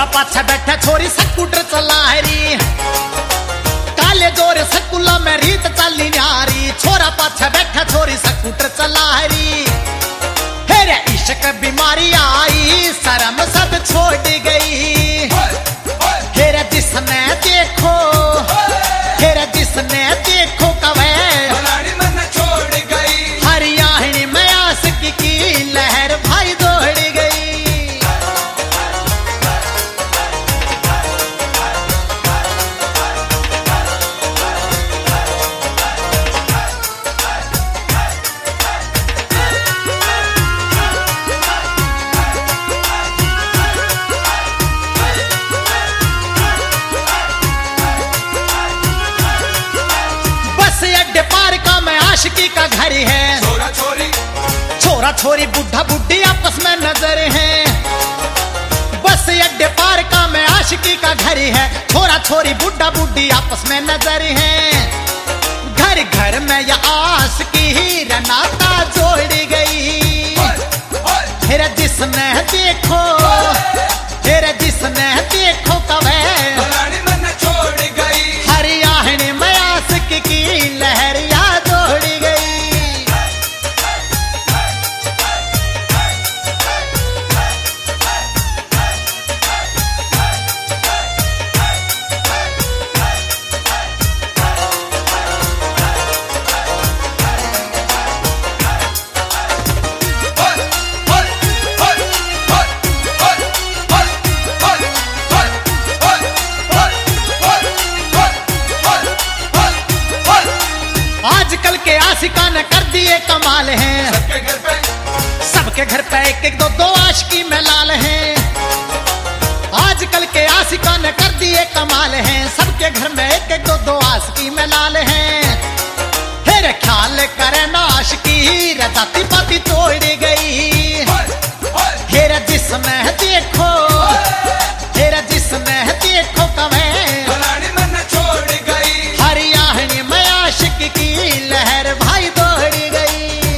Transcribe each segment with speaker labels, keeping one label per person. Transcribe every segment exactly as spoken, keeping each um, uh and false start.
Speaker 1: छोरा पाछे बैठा छोरी स्कूटर चला रही, काले जोर स्कूला में रीत चली न्यारी। छोरा पाछे बैठा छोरी स्कूटर चला रही, हेरे इश्क बीमारी आई शर्म सब छोड़ गई। हेरे जिसने देखो हेरे जिसने देखो कवे छोड़ गई, हरियाणी में आशिकी की लहर भाई दौड़ गई। पार का मैं आशिकी का घर है, छोरा छोरी छोरा छोरी बुढ़ा बुढ़ी आपस में नजर है। बस अड्डे पार का मैं आशिकी का घर है, छोरा छोरी बुढ़ा बुढ़ी आपस में नजर है। घर घर में या आशिकी ही नाता जोड़ गई। फिर जिसने देखो फिर जिसने देखो कवे छोड़ गई, हरियाणी में आशिकी की लहर याद दौड़ गई। आजकल के आशिका ने कर दिए कमाल हैं, सबके घर पे सबके घर पे एक एक दो दो आशिकी में लाल हैं। आजकल के आशिका ने कर दिए कमाल हैं, सबके घर में एक एक दो दो आशिकी में लाल हैं। फिर ख्याल करे ना आशिकी जाति पाति तोड़ गई। फिर जिसने देखो फिर जिसने देखो कवे छोड़ गई, हरियाणी में आशिकी की लहर भाई दौड़ गई।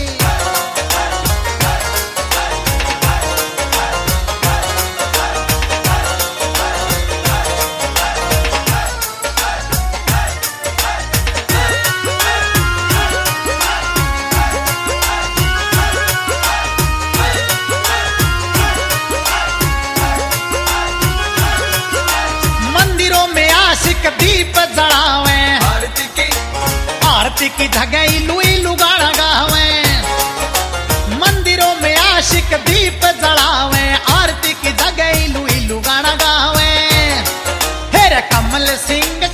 Speaker 1: मंदिरों में आशिक दीप जलावे, आरती की आरती की जगह लुई लुगाना गावे। मंदिरों में आशिक दीप जलावे, आरती की जगह लुई लुगाना गावे। फिर कमल सिंह